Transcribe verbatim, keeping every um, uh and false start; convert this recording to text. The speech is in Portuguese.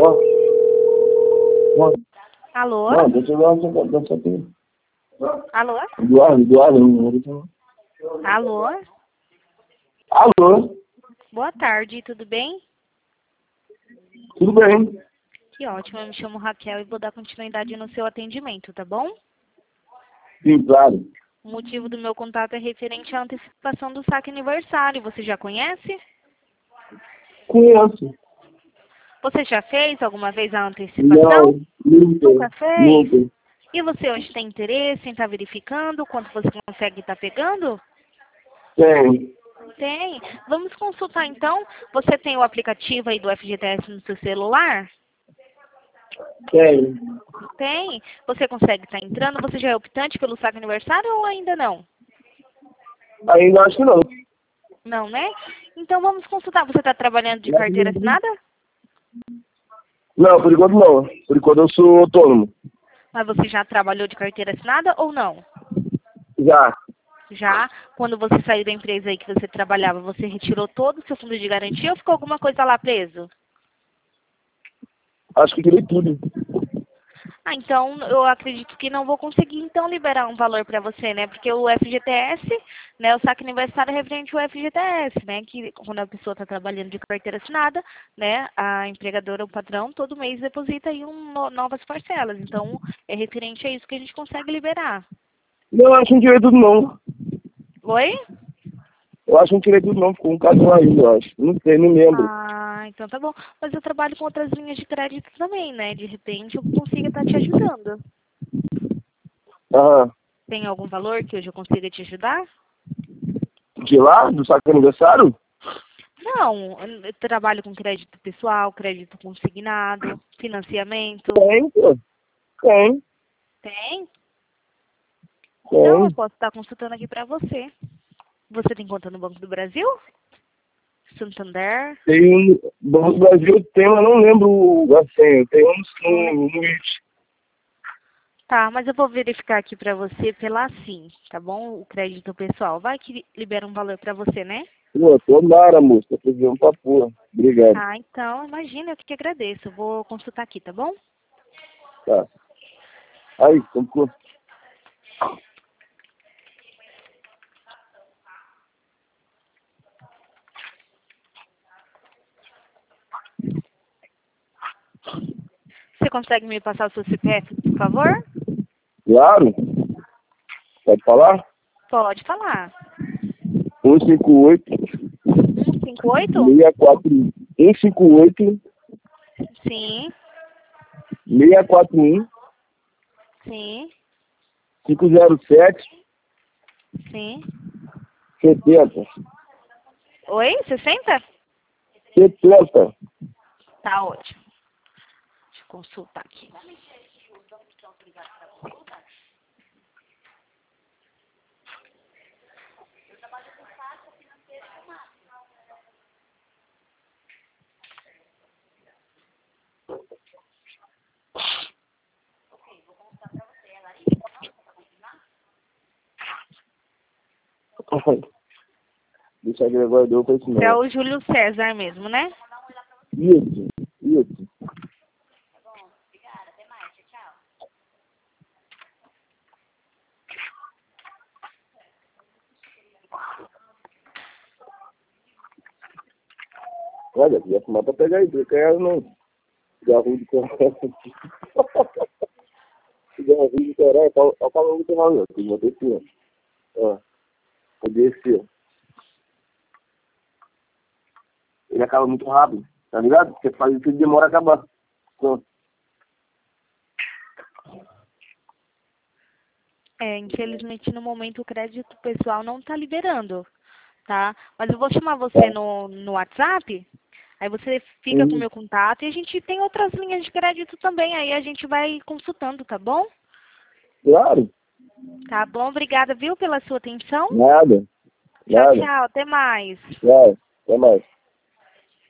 Ó. Ó. Alô? Não, deixa eu dar uma dança aqui. Alô? Eduardo, Eduardo, não deixa eu... Alô? Alô? Boa tarde, tudo bem? Tudo bem? Que ótimo, eu me chamo Raquel e vou dar continuidade no seu atendimento, tá bom? Sim, claro. O motivo do meu contato é referente à antecipação do saque aniversário. Você já conhece? Conheço. Você já fez alguma vez a antecipação? Não, nunca. Nunca fez? Nunca. E você hoje tem interesse em estar verificando quanto você consegue estar pegando? Tem. Tem. Vamos consultar então. Você tem o aplicativo aí do F G T S no seu celular? Tem. Tem. Você consegue estar entrando? Você já é optante pelo saque aniversário ou ainda não? Ainda acho que não. Não, né? Então vamos consultar. Você está trabalhando de carteira assinada? Não, por enquanto não. Por enquanto eu sou autônomo. Mas você já trabalhou de carteira assinada ou não? Já. Já. Quando você saiu da empresa aí que você trabalhava, você retirou todo o seu fundo de garantia ou ficou alguma coisa lá preso? Acho que tirei tudo. Ah, então eu acredito que não vou conseguir então liberar um valor para você, né? Porque o F G T S, né, o saque aniversário é referente ao F G T S, né? Que quando a pessoa está trabalhando de carteira assinada, né, a empregadora, o patrão, todo mês deposita aí um, no- novas parcelas. Então é referente a isso que a gente consegue liberar. Não, acho que não tirei tudo não. Oi? Eu acho que não tirei tudo não. Ficou um caso aí, eu acho. Não sei, não lembro. Ah, então tá bom. Mas eu trabalho com outras linhas de crédito também, né? De repente eu consigo estar te ajudando. Aham. Tem algum valor que hoje eu consiga te ajudar? De lá? Do saque aniversário? Não, eu trabalho com crédito pessoal, crédito consignado, financiamento. Tem, pô. Tem. Tem? Então eu Tem. posso estar consultando aqui para você. Você tem conta no Banco do Brasil? Santander? Tem um. Banco do Brasil tem, mas não lembro a senha. Tem uns no, no It. Tá, mas eu vou verificar aqui para você pela Sim, tá bom? O crédito pessoal. Vai que libera um valor para você, né? Pô, tomara, moço. Tá precisando pra porra. Obrigado. Ah, então, imagina, eu que te agradeço. Eu vou consultar aqui, tá bom? Tá. Aí, como... Você consegue me passar o seu C P F, por favor? Claro. Pode falar? Pode falar. um cinco oito, um cinco oito? seis quatro um. um cinco oito, Sim, seis quatro um, sim, cinco zero sete, sim. setenta. Oi, sessenta? setenta. Tá ótimo. Deixa eu consultar aqui. Deixa eu agora deu pra isso É não. o Júlio César mesmo, né? Isso, isso. Olha, ia fumar pra pegar aí, porque ela não. Cigarro de coragem. Cigarro de coragem, olha o calor do terror, eu vou descer. Ó, vou descer. Ele acaba muito rápido, tá ligado? Porque faz isso, ele demora a acabar. Pronto. É, infelizmente no momento o crédito pessoal não tá liberando, tá? Mas eu vou chamar você Tá. no, no WhatsApp, aí você fica com o Uhum. meu contato e a gente tem outras linhas de crédito também, aí a gente vai consultando, tá bom? Claro. Tá bom, obrigada, viu, pela sua atenção. Nada. Tchau, Nada. tchau, até mais. Claro. Até mais.